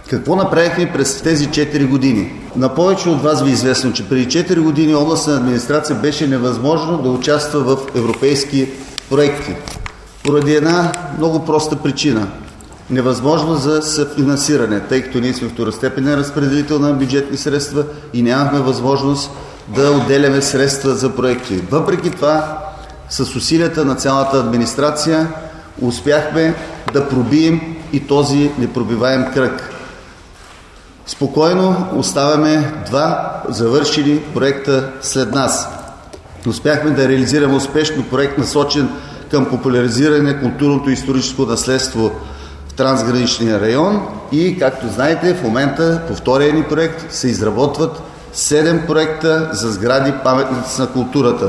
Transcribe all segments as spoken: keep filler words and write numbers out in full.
Какво направихме през тези четири години? На повече от вас ви е известно, че преди четири години областна администрация беше невъзможно да участва в европейски проекти. Поради една много проста причина. Невъзможно за съфинансиране, тъй като ние сме второстепенен разпределител на бюджетни средства и нямахме възможност да отделяме средства за проекти. Въпреки това, с усилията на цялата администрация успяхме да пробием и този непробиваем кръг. Спокойно оставяме два завършили проекта след нас. Успяхме да реализираме успешно проект, насочен към популяризиране на културното и историческо наследство в трансграничния район и, както знаете, в момента по втория ни проект се изработват седем проекта за сгради паметници на културата.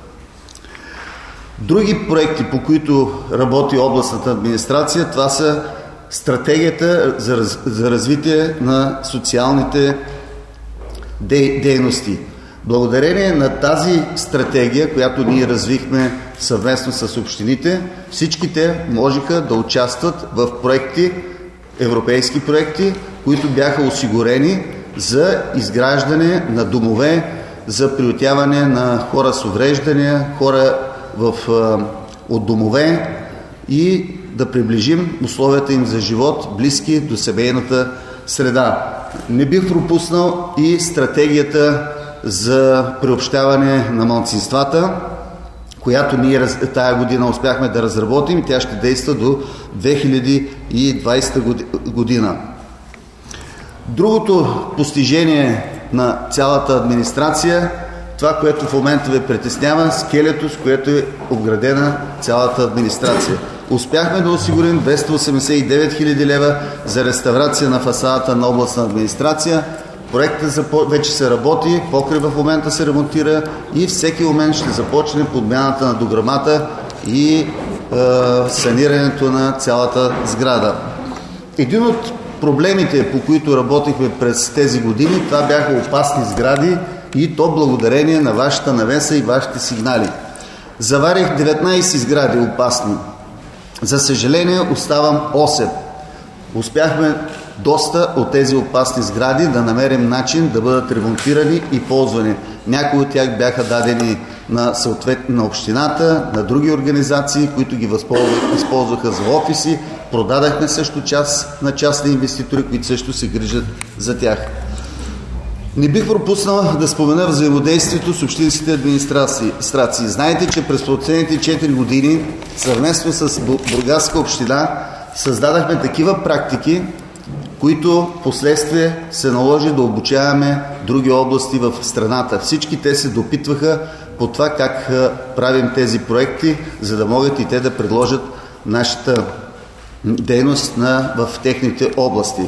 Други проекти, по които работи областната администрация, това са стратегията за, раз, за развитие на социалните дей, дейности. Благодарение на тази стратегия, която ние развихме съвместно с общините, всички те можеха да участват в проекти, европейски проекти, които бяха осигурени за изграждане на домове, за приютяване на хора с увреждания, хора в, от домове и да приближим условията им за живот, близки до семейната среда. Не бих пропуснал и стратегията за приобщаване на малцинствата, която ние тая година успяхме да разработим и тя ще действа до две хиляди и двадесета година. Другото постижение на цялата администрация, това, което в момента ви притеснява, скелето, с което е обградена цялата администрация. Успяхме да осигурим двеста осемдесет и девет хиляди лева за реставрация на фасадата на областна администрация. Проектът вече се работи, покрива в момента се ремонтира и всеки момент ще започне подмяната на дограмата и е, санирането на цялата сграда. Един от проблемите, по които работихме през тези години, това бяха опасни сгради и то благодарение на вашата навеса и вашите сигнали. Заварих деветнадесет сгради опасни. За съжаление оставам осем. Успяхме доста от тези опасни сгради да намерим начин да бъдат ремонтирани и ползвани. Някои от тях бяха дадени на съответно на общината, на други организации, които ги използваха за офиси. Продадахме също част на частни инвеститори, които също се грижат за тях. Не бих пропуснал да спомена взаимодействието с общинските администрации. Знаете, че през последните четири години съвместно с Бургаска община създадахме такива практики, които последствие се наложи да обучаваме други области в страната. Всички те се допитваха по това как правим тези проекти, за да могат и те да предложат нашата дейност на, в техните области.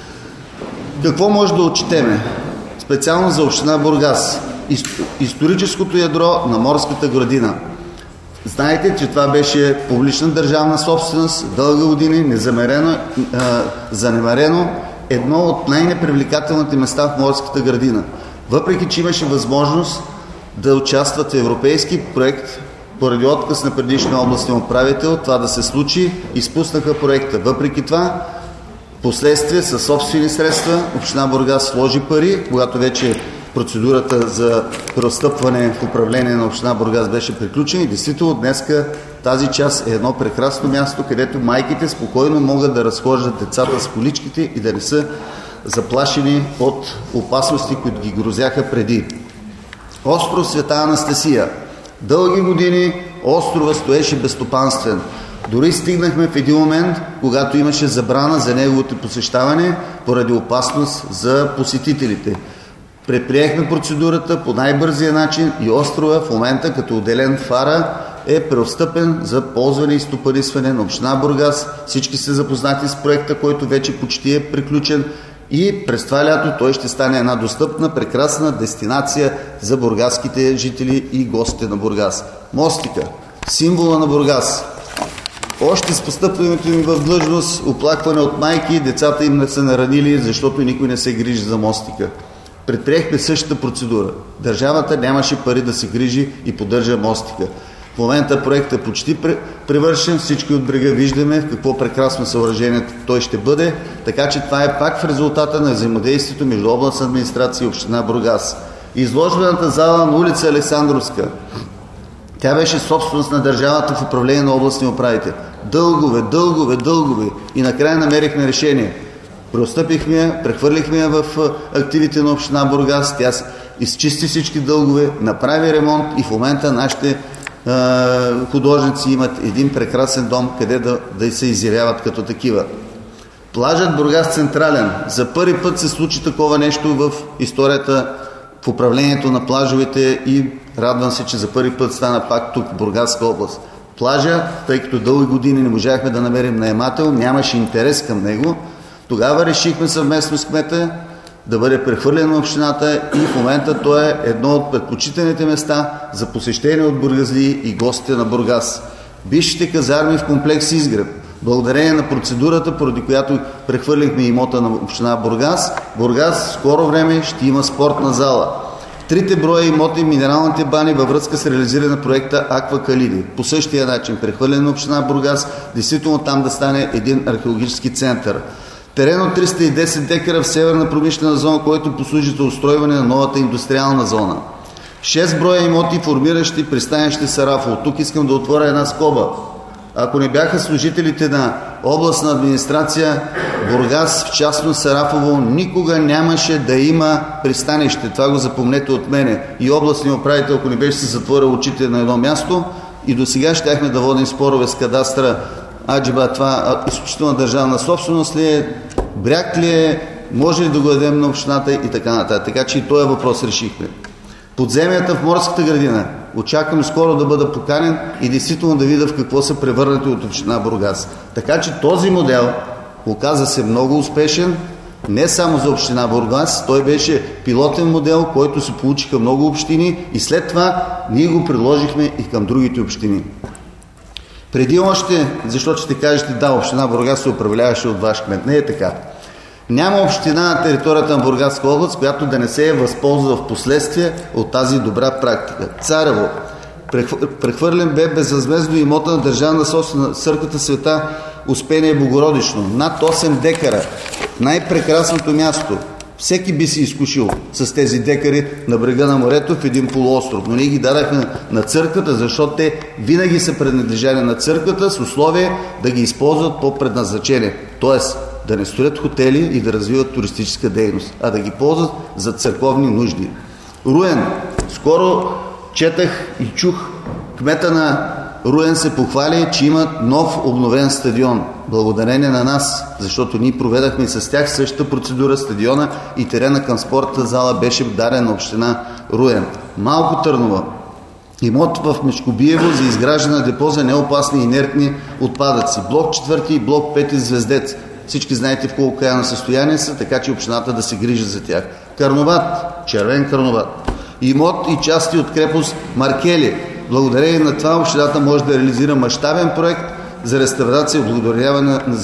Какво може да отчетеме? Специално за община Бургас. Историческото ядро на морската градина. Знаете, че това беше публична държавна собственост, дълга години, незамерено, а, занемарено, едно от най-непривлекателните места в морската градина. Въпреки че имаше възможност да участват в европейски проект, поради отказ на предишния областен управител, това да се случи, изпуснаха проекта. Въпреки това, последствие със собствени средства, община Бургас сложи пари, когато вече процедурата за преотстъпване в управление на община Бургас беше приключена и действително днеска тази част е едно прекрасно място, където майките спокойно могат да разхождат децата с количките и да не са заплашени от опасности, които ги грозяха преди. Остров Света Анастасия. Дълги години острова стоеше безстопанствен. Дори стигнахме в един момент, когато имаше забрана за неговото посещаване поради опасност за посетителите. Предприехме процедурата по най-бързия начин и острова в момента като отделен фара е преотстъпен за ползване и стопанисване на община Бургас. Всички са запознати с проекта, който вече почти е приключен и през това лято той ще стане една достъпна, прекрасна дестинация за бургаските жители и гостите на Бургас. Мостика, символа на Бургас. Още с постъпването им в длъжност, оплакване от майки, децата им не са наранили, защото никой не се грижи за мостика. Предприехме същата процедура. Държавата нямаше пари да се грижи и поддържа мостика. В момента проектът е почти превършен, всички от брега виждаме в какво прекрасно съоръжение той ще бъде, така че това е пак в резултата на взаимодействието между областна администрация и община Бургас. Изложбената зала на улица Александровска, тя беше собственост на държавата в управление на областния управител. Дългове, дългове, дългове и накрая намерихме решение. Преотстъпихме я, прехвърлихме я в активите на община Бургас, тя изчисти всички дългове, направи ремонт и в момента нашите художници имат един прекрасен дом, къде да, да се изявяват като такива. Плажът Бургас Централен. За първи път се случи такова нещо в историята в управлението на плажовете и радвам се, че за първи път стана пак тук в Бургаска област. Плажа, тъй като дълги години не можахме да намерим наемател, нямаше интерес към него, тогава решихме съвместно с кмета да бъде прехвърлен на общината и в момента то е едно от предпочитаните места за посещение от бургазли и гостите на Бургас. Бившите казарми в комплекс Изгреб, благодарение на процедурата, поради която прехвърлихме имота на община Бургас, Бургас в скоро време ще има спортна зала. Трите броя имоти, минералните бани във връзка с реализиране на проекта Аква Калиди. По същия начин прехвърлен на община Бургас, действително там да стане един археологически център. Терен от триста и десет декара в северна промишлена зона, който послужи за устройване на новата индустриална зона. шест броя имоти, формиращи пристанище Сарафово. Тук искам да отворя една скоба. Ако не бяха служителите на областна администрация, Бургас, в частност Сарафово, никога нямаше да има пристанище. Това го запомнете от мене. И областният управител, ако не беше се затворил очите на едно място, и до сега щяхме да водим спорове с кадастра. Аджиба, това изключителна държавна собственост ли е, бряг ли е, може ли да го дадем на общината и така нататък. Така че и този въпрос решихме. Подземията в Морската градина. Очаквам скоро да бъда поканен и действително да видя в какво са превърнати от община Бургас. Така че този модел оказа се много успешен, не само за община Бургас, той беше пилотен модел, който се получиха много общини и след това ние го приложихме и към другите общини. Преди още, защото ще кажете, да, община Бургас се управляваше от ваш кмет. Не е така. Няма община на територията на Бургаска област, която да не се е възползва в последствие от тази добра практика. Царево. Прехвърлен бе безвъзмездно имота на държавна собствена църквата Света Успение Богородично. Над осем декара. Най-прекрасното място. Всеки би си изкушил с тези декари на брега на морето в един полуостров. Но ние ги дадахме на църквата, защото те винаги са принадлежали на църквата с условие да ги използват по предназначение. Тоест да не строят хотели и да развиват туристическа дейност, а да ги ползват за църковни нужди. Руен. Скоро четах и чух кмета на Руен се похвали, че има нов обновен стадион. Благодарение на нас, защото ние проведахме с тях същата процедура, стадиона и терена към спортната зала беше даден на община Руен. Малко Търнова. Имот в Мешкобиево за изграждане на депо за неопасни инертни отпадъци. Блок четвърти и блок пети Звездец. Всички знаете в колко крайно състояние са, така че общината да се грижи за тях. Карноват. Червен Карноват. Имот и части от крепост Маркели. Благодарение на това общината може да реализира мащабен проект за реставрация и благодаряване на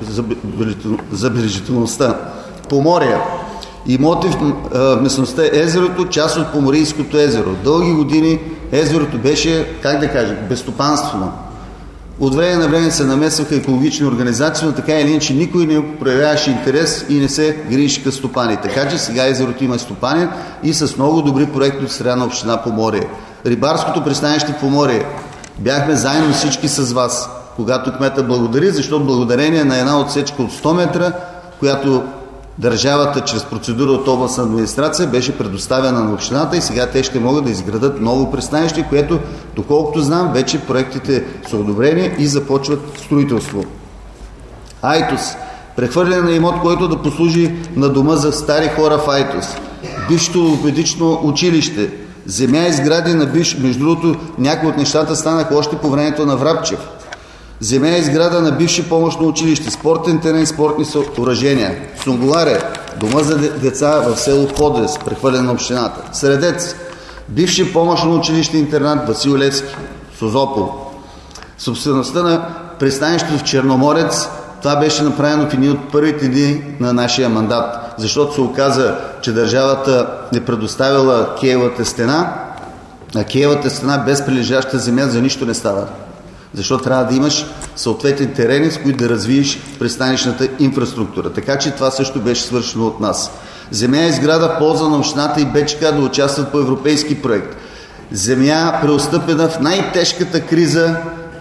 забележителността. Помория. Имоти в местността Езерото, част от Поморийското езеро. Дълги години езерото беше, как да кажа, безстопанствено. От време на време се намесваха екологични организации, но така или иначе никой не проявяваше интерес и не се грижи към стопани. Така че сега езерото има стопанин и с много добри проекти от страна на община Поморие. Рибарското пристанище Поморие. Бяхме заедно всички с вас, когато кмета благодари, защото благодарение на една отсечка от сто метра, която държавата чрез процедура от областна администрация беше предоставена на общината и сега те ще могат да изградат ново пристанище, което, доколкото знам, вече проектите са одобрени и започват строителство. Айтос. Прехвърляне на имот, който да послужи на дома за стари хора в Айтос. Бившето логопедично училище. Земя и сгради на бивш. Между другото, някои от нещата станаха още по времето на Врабчев. Земя и сграда на бивше помощно училище, спортен терен, спортни съоръжения. Сунгуларе, дома за деца в село Подрез, прехвърлен на общината. Средец, бивше помощно училище интернат Васил Левски, Созопол. Собствеността на пристанището в Черноморец, това беше направено в едни от първите дни на нашия мандат, защото се оказа, че държавата не предоставила Киевата стена А Киевата стена без прилежаща земя за нищо не става. Защото трябва да имаш съответни терени, с които да развиеш пристанищната инфраструктура. Така че това също беше свършено от нас. Земя и сграда в полза на общината и БЧК да участват по европейски проект. Земя преотстъпена в най-тежката криза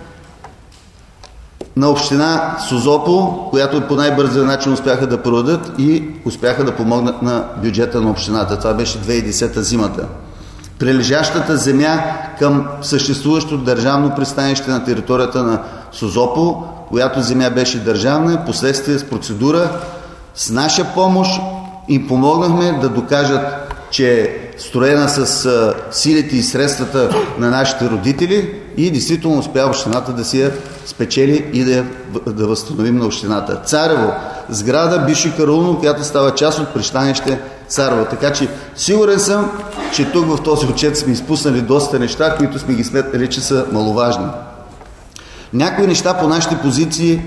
на община Созопол, която по най-бързия начин успяха да продадат и успяха да помогнат на бюджета на общината. Това беше две хиляди и десета зимата. Прилежащата земя към съществуващото държавно пристанище на територията на Созопол, която земя беше държавна, последствие с процедура, с наша помощ им помогнахме да докажат, че е строена с а, силите и средствата на нашите родители и действително успя общината да си я спечели и да, да възстановим на общината. Царево, сграда бивши караулно, която става част от пристанище Царево. Така че сигурен съм, че тук в този отчет сме изпуснали доста неща, които сме ги сметнали, че са маловажни. Някои неща по нашите позиции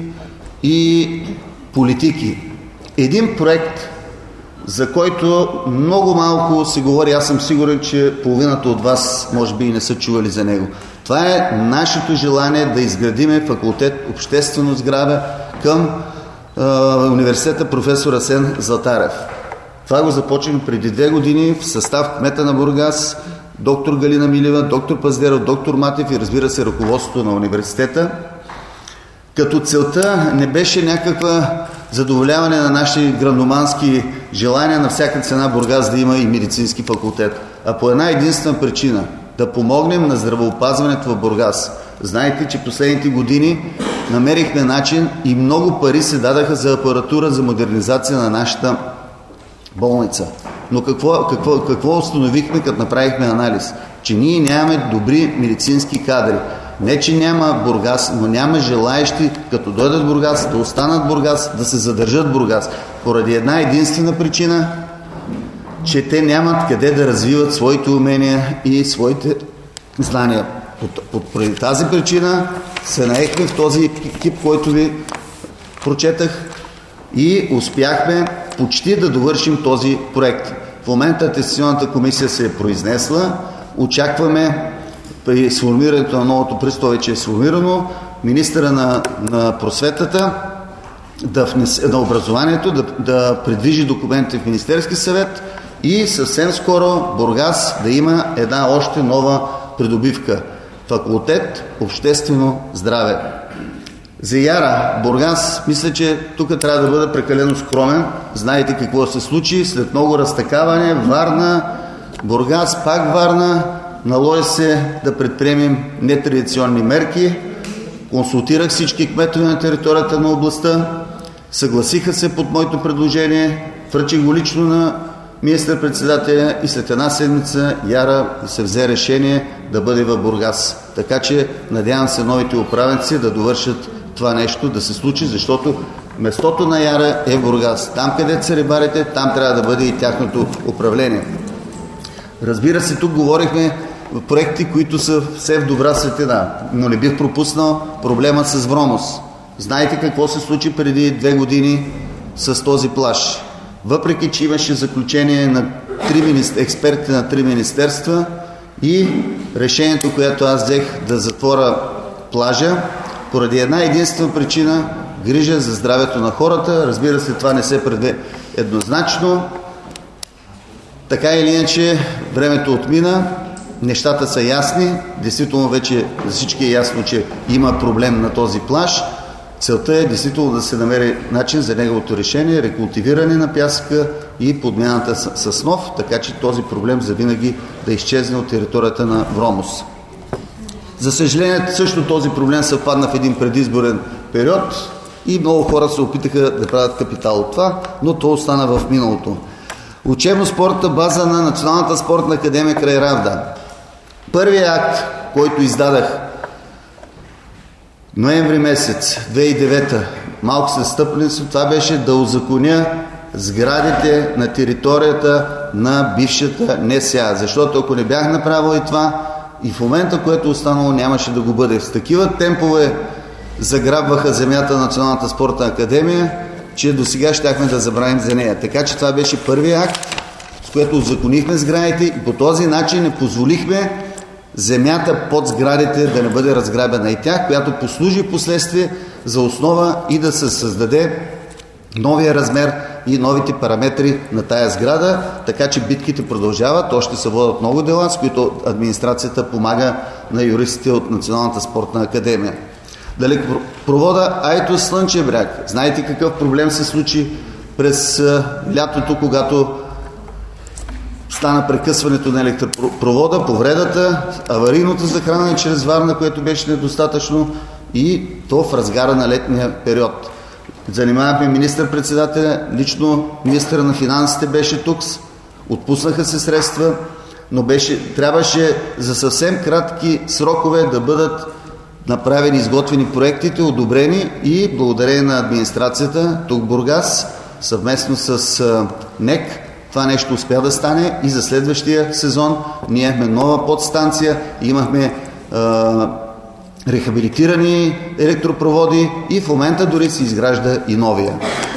и политики. Един проект, за който много малко се говори, аз съм сигурен, че половината от вас може би и не са чували за него. Това е нашето желание да изградиме факултет обществено сграда към е, университета професор Асен Златарев. Това го започнем преди две години в състав кмета на Бургас, доктор Галина Милева, доктор Паздеров, доктор Матев и разбира се ръководството на университета. Като целта не беше някаква задоволяване на наши грандомански желания на всяка цена Бургас да има и медицински факултет, а по една единствена причина – да помогнем на здравеопазването в Бургас. Знаете, че последните години намерихме начин и много пари се дадаха за апаратура за модернизация на нашата болница. Но какво, какво, какво установихме, като направихме анализ? Че ние нямаме добри медицински кадри. Не, че няма Бургас, но няма желаещи, като дойдат в Бургас, да останат в Бургас, да се задържат в Бургас. Поради една единствена причина, че те нямат къде да развиват своите умения и своите знания. Поради тази причина се наехме в този екип, който ви прочетах и успяхме почти да довършим този проект. В момента атестационната комисия се е произнесла. Очакваме при сформирането на новото присто, вече е сформирано, министъра на, на просветата, да внесе, на образованието, да, да придвижи документите в Министерски съвет и съвсем скоро Бургас да има една още нова придобивка. Факултет обществено здраве. За Яра, Бургас, мисля, че тук трябва да бъда прекалено скромен. Знаете какво се случи след много разтакаване. Варна, Бургас, пак Варна. Наложи се да предприемем нетрадиционни мерки. Консултирах всички кметове на територията на областта. Съгласиха се под моето предложение. Връчих го лично на министър-председателя и след една седмица Яра се взе решение да бъде в Бургас. Така че надявам се новите управници да довършат това нещо, да се случи, защото местото на Яра е Бургас. Там, където са рибарите, там трябва да бъде и тяхното управление. Разбира се, тук говорихме проекти, които са все в добра светлина, но не бих пропуснал проблема с Вромос. Знаете какво се случи преди две години с този плаж? Въпреки че имаше заключение на три експерти на три министерства и решението, което аз взех да затворя плажа, поради една единствена причина – грижа за здравето на хората. Разбира се, това не се преде еднозначно. Така или иначе, времето отмина, нещата са ясни, действително вече за всички е ясно, че има проблем на този плаж. Целта е действително да се намери начин за неговото решение, рекултивиране на пясъка и подмяната с, с нов, така че този проблем завинаги да изчезне от територията на Вромос. За съжаление, също този проблем съвпадна в един предизборен период и много хора се опитаха да правят капитал от това, но то остана в миналото. Учебно-спортната база на Националната спортна академия край Равда. Първият акт, който издадах ноември месец две хиляди и девета, малко се стъпли, това беше да узаконя сградите на територията на бившата НСА. Защото ако не бях направил и това, и в момента, което останало, нямаше да го бъде. С такива темпове заграбваха земята на Националната спортна академия, че до сега щяхме да забравим за нея. Така че това беше първият акт, с което узаконихме сградите и по този начин не позволихме земята под сградите да не бъде разграбена и тя, която послужи последствие за основа и да се създаде новия размер и новите параметри на тая сграда, така че битките продължават. Още се водят много дела, с които администрацията помага на юристите от Националната спортна академия. Далекопровода Айтос – Слънчев бряг. Знаете какъв проблем се случи през лятото, когато стана прекъсването на електропровода, повредата, аварийното захранване чрез Варна, което беше недостатъчно, и то в разгара на летния период. Занимавахме министър-председателя, лично министър на финансите беше тук, отпуснаха се средства, но беше, трябваше за съвсем кратки срокове да бъдат направени, изготвени проектите, одобрени, и благодарение на администрацията тук в Бургас, съвместно с НЕК, това нещо успя да стане и за следващия сезон ние имахме нова подстанция, имахме а, рехабилитирани електропроводи и в момента дори се изгражда и новия.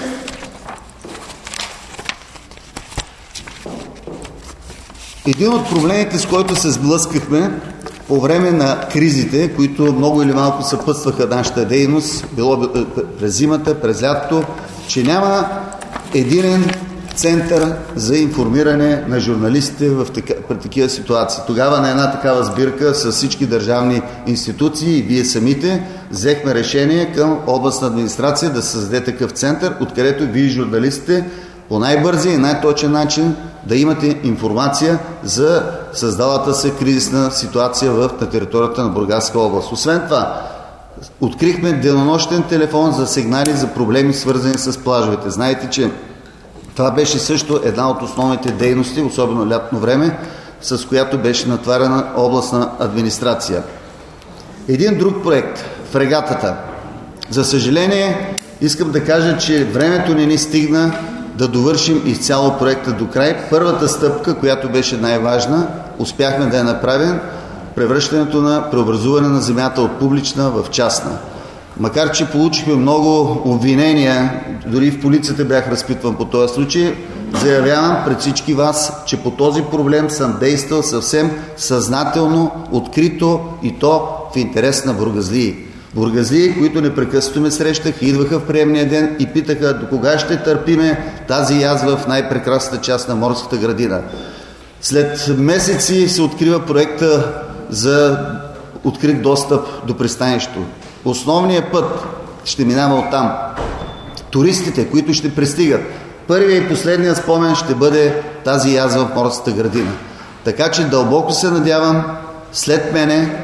Един от проблемите, с който се сблъскахме по време на кризите, които много или малко съпътстваха нашата дейност, било през зимата, през лятото, че няма единен център за информиране на журналистите в такива ситуации. Тогава на една такава сбирка с всички държавни институции и вие самите взехме решение към областна администрация да създаде такъв център, откъдето вие, журналистите, по най-бързия и най-точен начин да имате информация за създалата се кризисна ситуация в, на територията на Бургаска област. Освен това, открихме денонощен телефон за сигнали за проблеми, свързани с плажовете. Знаете, че това беше също една от основните дейности, особено лятно време, с която беше натварена областна администрация. Един друг проект – фрегатата. За съжаление, искам да кажа, че времето не ни стигна да довършим изцяло проекта до край. Първата стъпка, която беше най-важна, успяхме да я направим, превръщането на преобразуване на земята от публична в частна. Макар че получихме много обвинения, дори в полицията бях разпитван по този случай, заявявам пред всички вас, че по този проблем съм действал съвсем съзнателно, открито, и то в интерес на бургазлии. Бургазлии, които непрекъснато ме срещаха, идваха в приемния ден и питаха до кога ще търпиме тази язва в най-прекрасната част на морската градина. След месеци се открива проекта за открит достъп до пристанището. Основният път ще минава оттам. Туристите, които ще пристигат, първия и последния спомен ще бъде тази язва в морската градина. Така че дълбоко се надявам след мене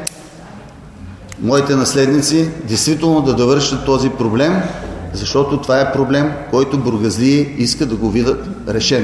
моите наследници действително да довършат този проблем, защото това е проблем, който бургазлии искат да го видят решен.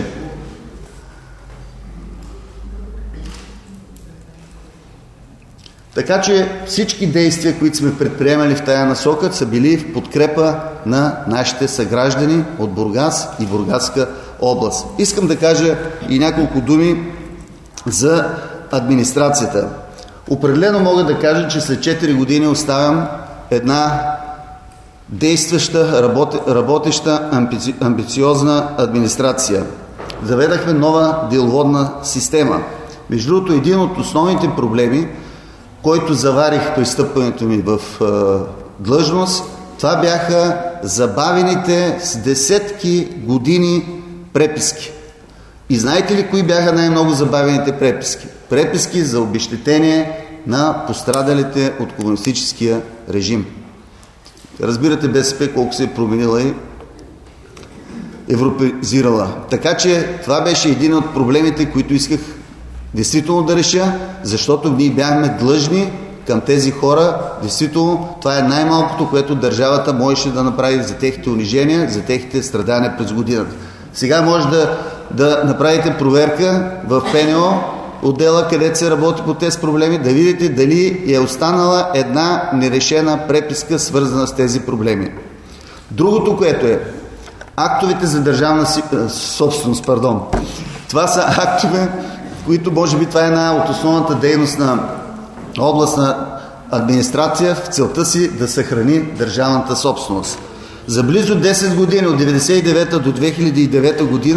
Така че всички действия, които сме предприемали в тая насока, са били в подкрепа на нашите съграждани от Бургас и Бургаска област. Искам да кажа и няколко думи за администрацията. Определено мога да кажа, че след четири години оставям една действаща, работеща, амбици... амбициозна администрация. Заведахме нова деловодна система. Между другото, един от основните проблеми, който заварих при стъпването ми в е, длъжност, това бяха забавените с десетки години преписки. И знаете ли кои бяха най-много забавените преписки? Преписки за обезщетение на пострадалите от комунистическия режим. Разбирате БСП колко се е променила и европеизирала. Така че това беше един от проблемите, които исках действително да реша, защото ние бяхме длъжни към тези хора. Действително, това е най-малкото, което държавата можеше да направи за техните унижения, за техните страдания през годината. Сега може да, да направите проверка в ПНО, отдела, където се работи по тези проблеми, да видите дали е останала една нерешена преписка, свързана с тези проблеми. Другото, което е актовете за държавна собственост, пардон. Това са актове, които може би това е една от основната дейност на областна администрация в целта си да съхрани държавната собственост. За близо десет години, от деветдесет и девета до две хиляди и девета година,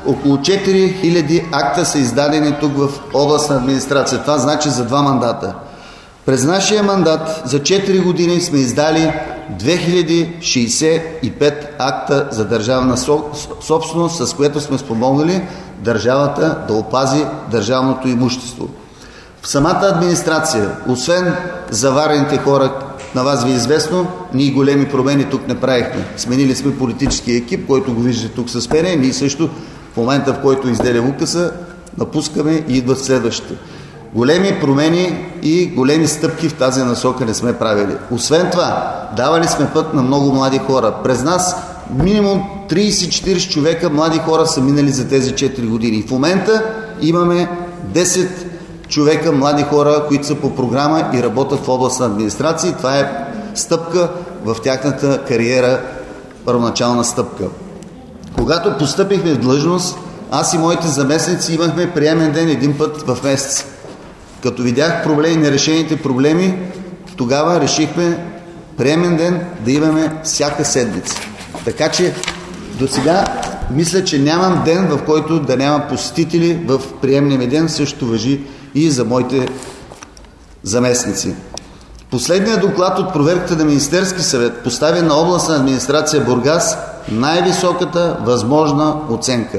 около четири хиляди акта са издадени тук в областна администрация. Това значи за два мандата. През нашия мандат за четири години сме издали две хиляди шейсет и пет акта за държавна собственост, с което сме спомогнали държавата да опази държавното имущество. В самата администрация, освен заварените хора, на вас ви е известно, ние големи промени тук не правихме. Сменили сме политически екип, който го виждате тук с мене. Ние също в момента, в който изделим указа, напускаме и идват следващите. Големи промени и големи стъпки в тази насока не сме правили. Освен това, давали сме път на много млади хора. През нас минимум трийсет до четирийсет човека млади хора са минали за тези четири години. В момента имаме десет човека млади хора, които са по програма и работят в областна администрация. Това е стъпка в тяхната кариера, първоначална стъпка. Когато постъпихме в длъжност, аз и моите заместници имахме приемен ден един път в месец. Като видях проблеми, нерешените проблеми, тогава решихме приемен ден да имаме всяка седмица. Така че до сега мисля, че нямам ден, в който да нямам посетители в приемния ми ден. Също важи и за моите заместници. Последният доклад от проверката на Министерски съвет поставя на областна администрация Бургас най-високата възможна оценка.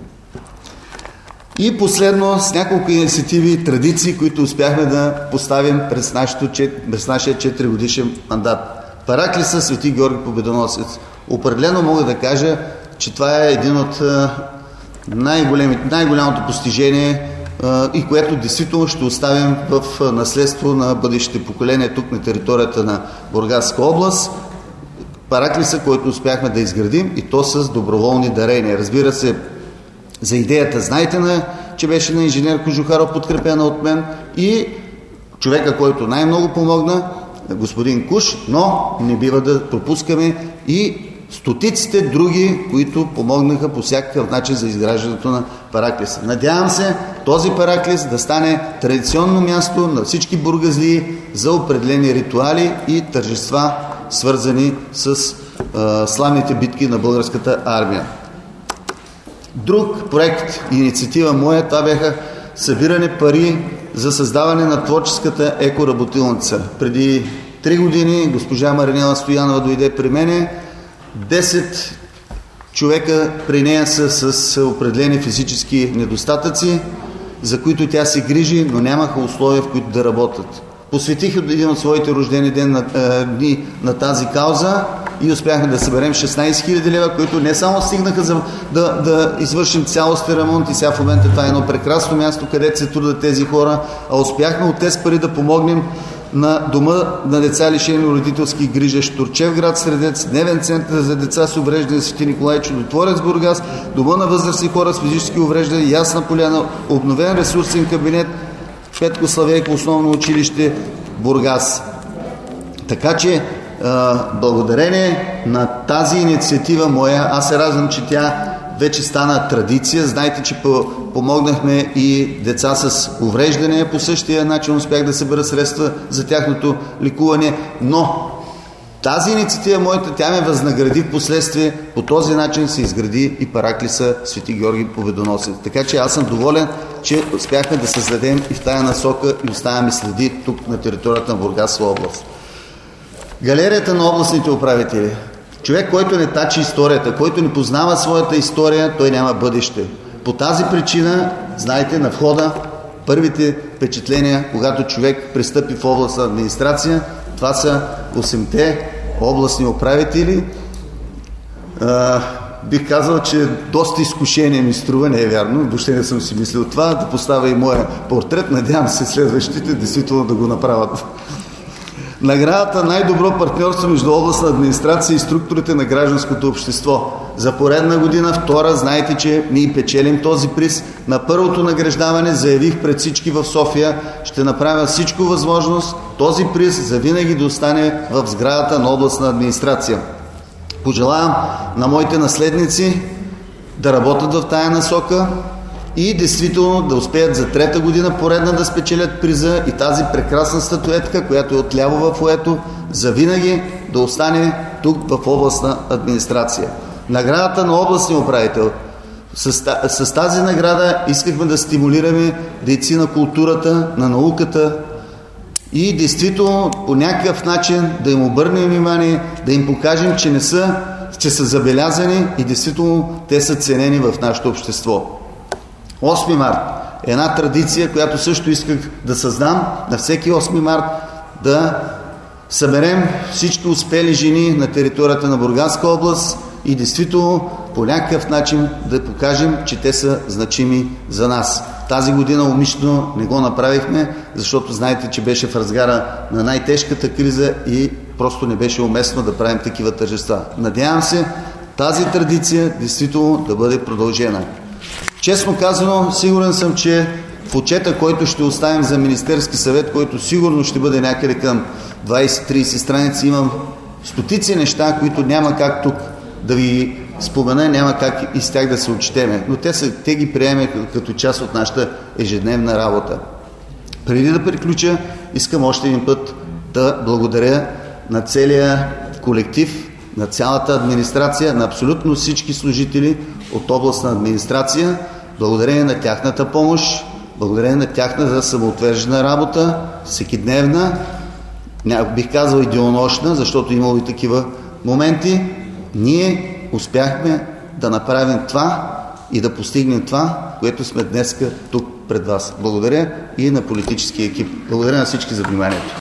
И последно, с няколко инициативи и традиции, които успяхме да поставим през, нашото, през нашия четиригодишен мандат. Параклиса Свети Георги Победоносец. Определено мога да кажа, че това е един от най-голямото постижение и което действително ще оставим в наследство на бъдещите поколения тук на територията на Бургаска област. Параклиса, който успяхме да изградим, и то с доброволни дарения. Разбира се, за идеята знаете, на, че беше на инженер Кожухаров, подкрепена от мен, и човека, който най-много помогна, господин Куш, но не бива да пропускаме и стотиците други, които помогнаха по всякакъв начин за изграждането на параклиса. Надявам се този параклис да стане традиционно място на всички бургазлии за определени ритуали и тържества, свързани с а, славните битки на българската армия. Друг проект, инициатива моя, това бяха събиране пари за създаване на творческата екоработилница. Преди три години госпожа Маринела Стоянова дойде при мене. десет човека при нея са с определени физически недостатъци, за които тя се грижи, но нямаха условия, в които да работят. Посветих един от своите рождени ден на, е, дни на тази кауза и успяхме да съберем шестнайсет хиляди лева, които не само стигнаха за да, да извършим цялостен ремонт, и сега в момента това е едно прекрасно място, където се трудят тези хора, а успяхме от тези пари да помогнем на дома на деца лишени от родителски грижа Штурчев град Средец, дневен център за деца с увреждане Свети Николай Чудотворец Бургас, дома на възрастни хора с физически увреждания Ясна поляна, обновен ресурсен кабинет Петко Славейко основно училище Бургас. Така че благодарение на тази инициатива моя, аз се радвам, че тя вече стана традиция. Знаете, че помогнахме и деца с увреждания. По същия начин успях да събера средства за тяхното лекуване. Но тази инициатива моята, тя ме възнагради в последствие. По този начин се изгради и параклиса Свети Георги Победоносец. Така че аз съм доволен, че успяхме да създадем и в тая насока и оставяме следи тук на територията на Бургаска област. Галерията на областните управители. Човек, който не тачи историята, който не познава своята история, той няма бъдеще. По тази причина, знаете, на входа, първите впечатления, когато човек пристъпи в областна администрация, това са осемте областни управители. А, бих казал, че доста изкушение ми струва, не е вярно, въобще не съм си мислил това, да поставя и моя портрет. Надявам се следващите действително да го направят. Наградата най-добро партньорство между областна администрация и структурите на гражданското общество. За поредна година, втора, знаете, че ние печелим този приз. На първото награждаване заявих пред всички в София, ще направя всичко възможност този приз завинаги да остане в сградата на областна администрация. Пожелавам на моите наследници да работят в тая насока и действително да успеят за трета година поредна да спечелят приза и тази прекрасна статуетка, която е отляво във фоето, завинаги да остане тук в областна администрация. Наградата на областния управител. С, с тази награда искахме да стимулираме дейци на културата, на науката и действително по някакъв начин да им обърнем внимание, да им покажем, че не са, че са забелязани и действително те са ценени в нашето общество. осми март е една традиция, която също исках да създам на всеки осми март, да съберем всички успели жени на територията на Бургаска област и действително по някакъв начин да покажем, че те са значими за нас. Тази година умишлено не го направихме, защото знаете, че беше в разгара на най-тежката криза и просто не беше уместно да правим такива тържества. Надявам се тази традиция действително да бъде продължена. Честно казано, сигурен съм, че в отчета, който ще оставим за Министерски съвет, който сигурно ще бъде някъде към двайсет-трийсет страници, имам стотици неща, които няма как тук да ви спомена, няма как и с тях да се отчетеме, но те, са, те ги приеме като част от нашата ежедневна работа. Преди да приключа, искам още един път да благодаря на целия колектив, на цялата администрация, на абсолютно всички служители от областна администрация, благодарение на тяхната помощ, благодарение на тяхната самоотвержена работа, всекидневна, бих казал и денонощна, защото имало и такива моменти, ние успяхме да направим това и да постигнем това, което сме днеска тук пред вас. Благодаря и на политическия екип. Благодаря на всички за вниманието.